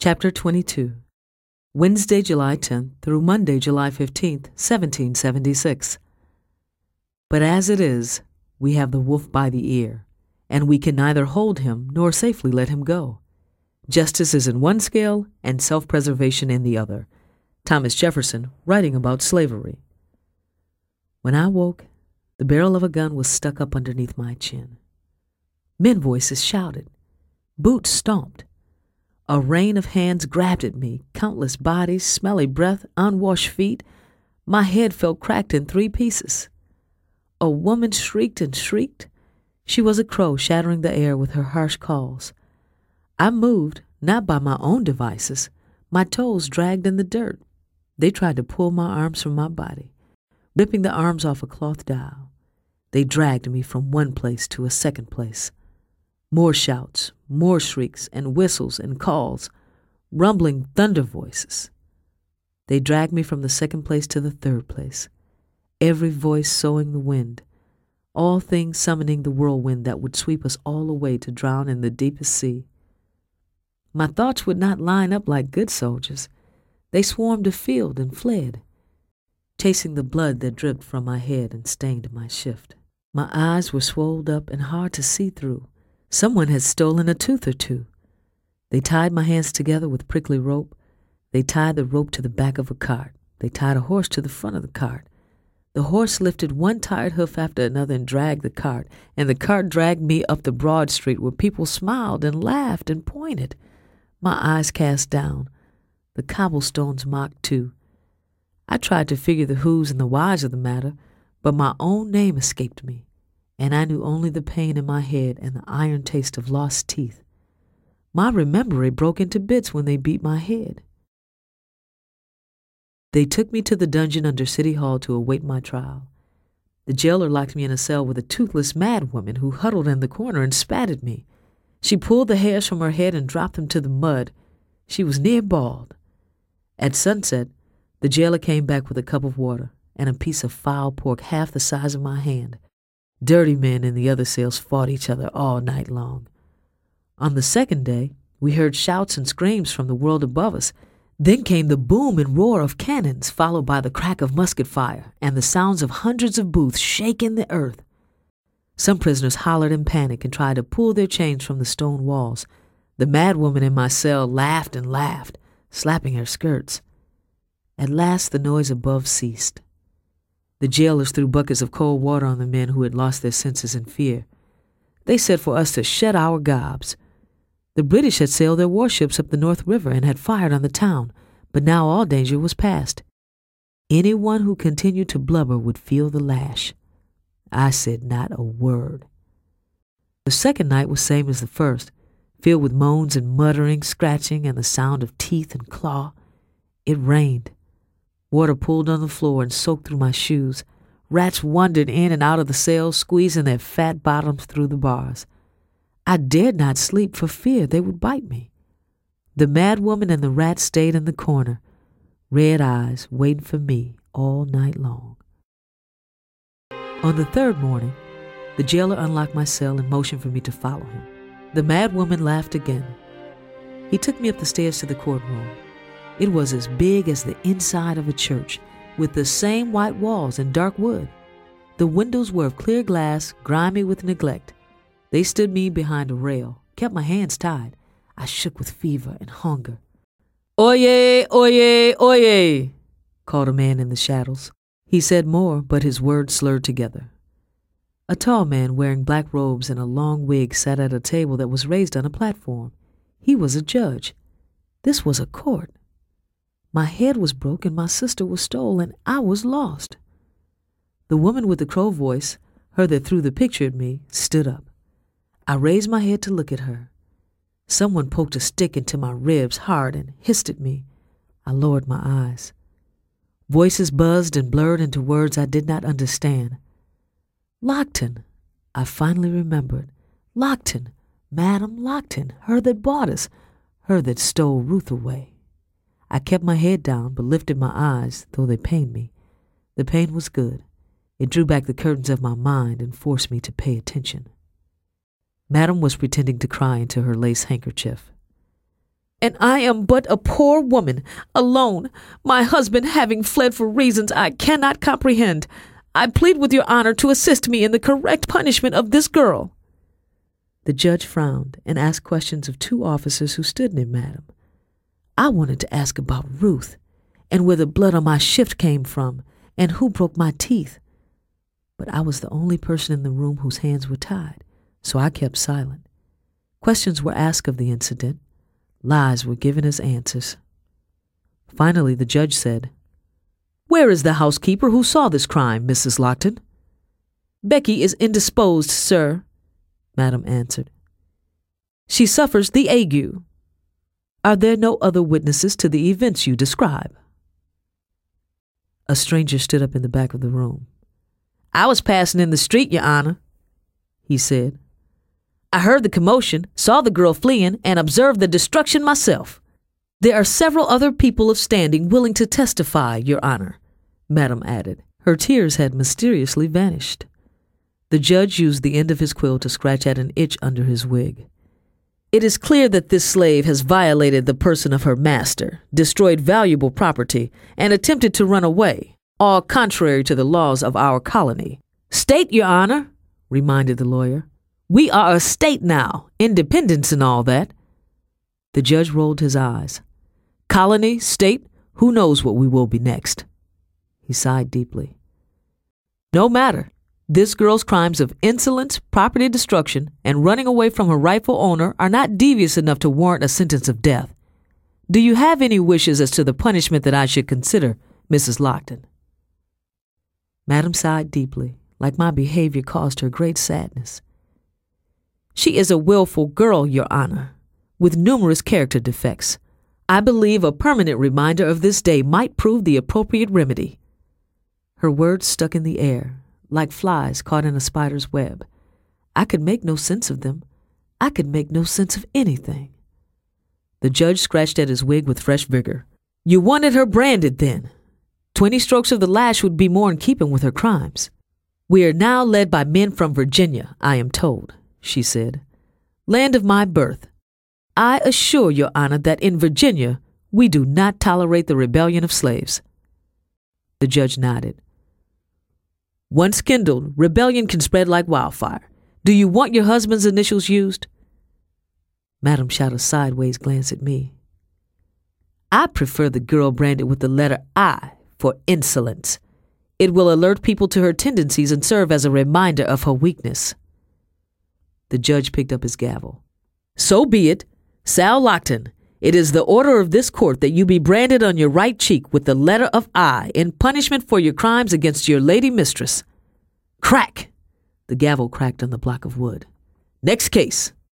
Chapter 22. Wednesday, July 10th through Monday, July 15th, 1776. But as it is, we have the wolf by the ear, and we can neither hold him nor safely let him go. Justice is in one scale and self-preservation in the other. Thomas Jefferson, writing about slavery. When I woke, the barrel of a gun was stuck up underneath my chin. Men voices shouted. Boots stomped. A rain of hands grabbed at me, countless bodies, smelly breath, unwashed feet. My head felt cracked in 3 pieces. A woman shrieked and shrieked. She was a crow shattering the air with her harsh calls. I moved, not by my own devices. My toes dragged in the dirt. They tried to pull my arms from my body, ripping the arms off a cloth dial. They dragged me from one place to a second place. More shouts, more shrieks and whistles and calls, rumbling thunder voices. They dragged me from the second place to the third place, every voice sowing the wind, all things summoning the whirlwind that would sweep us all away to drown in the deepest sea. My thoughts would not line up like good soldiers. They swarmed afield and fled, chasing the blood that dripped from my head and stained my shift. My eyes were swelled up and hard to see through. Someone had stolen a tooth or two. They tied my hands together with prickly rope. They tied the rope to the back of a cart. They tied a horse to the front of the cart. The horse lifted one tired hoof after another and dragged the cart, and the cart dragged me up the broad street where people smiled and laughed and pointed. My eyes cast down. The cobblestones mocked too. I tried to figure the who's and the why's of the matter, but my own name escaped me, and I knew only the pain in my head and the iron taste of lost teeth. My memory broke into bits when they beat my head. They took me to the dungeon under City Hall to await my trial. The jailer locked me in a cell with a toothless madwoman who huddled in the corner and spat at me. She pulled the hairs from her head and dropped them to the mud. She was near bald. At sunset, the jailer came back with a cup of water and a piece of foul pork half the size of my hand. Dirty men in the other cells fought each other all night long. On the second day, we heard shouts and screams from the world above us. Then came the boom and roar of cannons, followed by the crack of musket fire and the sounds of hundreds of booths shaking the earth. Some prisoners hollered in panic and tried to pull their chains from the stone walls. The madwoman in my cell laughed and laughed, slapping her skirts. At last the noise above ceased. The jailers threw buckets of cold water on the men who had lost their senses in fear. They said for us to shut our gobs. The British had sailed their warships up the North River and had fired on the town, but now all danger was past. Anyone who continued to blubber would feel the lash. I said not a word. The second night was same as the first, filled with moans and muttering, scratching, and the sound of teeth and claw. It rained. Water pooled on the floor and soaked through my shoes. Rats wandered in and out of the cells, squeezing their fat bottoms through the bars. I dared not sleep for fear they would bite me. The madwoman and the rat stayed in the corner, red eyes waiting for me all night long. On the third morning, the jailer unlocked my cell and motioned for me to follow him. The madwoman laughed again. He took me up the stairs to the courtroom. It was as big as the inside of a church, with the same white walls and dark wood. The windows were of clear glass, grimy with neglect. They stood me behind a rail, kept my hands tied. I shook with fever and hunger. "Oyez, oyez, oyez," called a man in the shadows. He said more, but his words slurred together. A tall man wearing black robes and a long wig sat at a table that was raised on a platform. He was a judge. This was a court. My head was broken, my sister was stolen, I was lost. The woman with the crow voice, her that threw the picture at me, stood up. I raised my head to look at her. Someone poked a stick into my ribs hard and hissed at me. I lowered my eyes. Voices buzzed and blurred into words I did not understand. Lockton, I finally remembered. Lockton, Madam Lockton, her that bought us, her that stole Ruth away. I kept my head down but lifted my eyes, though they pained me. The pain was good. It drew back the curtains of my mind and forced me to pay attention. Madam was pretending to cry into her lace handkerchief. and I am but a poor woman, alone, my husband having fled for reasons I cannot comprehend. I plead with your honor to assist me in the correct punishment of this girl." The judge frowned and asked questions of two officers who stood near Madam. I wanted to ask about Ruth, and where the blood on my shift came from, and who broke my teeth. But I was the only person in the room whose hands were tied, so I kept silent. Questions were asked of the incident. Lies were given as answers. Finally, the judge said, "Where is the housekeeper who saw this crime, Mrs. Lockton?" "Becky is indisposed, sir," Madam answered. "She suffers the ague." "Are there no other witnesses to the events you describe?" A stranger stood up in the back of the room. "I was passing in the street, Your Honor," he said. "I heard the commotion, saw the girl fleeing, and observed the destruction myself." "There are several other people of standing willing to testify, Your Honor," Madam added. Her tears had mysteriously vanished. The judge used the end of his quill to scratch at an itch under his wig. "It is clear that this slave has violated the person of her master, destroyed valuable property, and attempted to run away, all contrary to the laws of our colony." "State, Your Honor," reminded the lawyer. "We are a state now, independence and all that." The judge rolled his eyes. "Colony, state, who knows what we will be next?" He sighed deeply. "No matter. This girl's crimes of insolence, property destruction, and running away from her rightful owner are not devious enough to warrant a sentence of death. Do you have any wishes as to the punishment that I should consider, Mrs. Lockton?" Madam sighed deeply, like my behavior caused her great sadness. "She is a willful girl, Your Honor, with numerous character defects. I believe a permanent reminder of this day might prove the appropriate remedy." Her words stuck in the air, like flies caught in a spider's web. I could make no sense of them. I could make no sense of anything. The judge scratched at his wig with fresh vigor. "You wanted her branded, then? 20 strokes of the lash would be more in keeping with her crimes." "We are now led by men from Virginia, I am told," she said. "Land of my birth. I assure Your Honor that in Virginia we do not tolerate the rebellion of slaves." The judge nodded. "Once kindled, rebellion can spread like wildfire. Do you want your husband's initials used?" Madam shot a sideways glance at me. "I prefer the girl branded with the letter I for insolence. It will alert people to her tendencies and serve as a reminder of her weakness." The judge picked up his gavel. "So be it. Sal Lockton, it is the order of this court that you be branded on your right cheek with the letter of I in punishment for your crimes against your lady mistress." Crack! The gavel cracked on the block of wood. "Next case."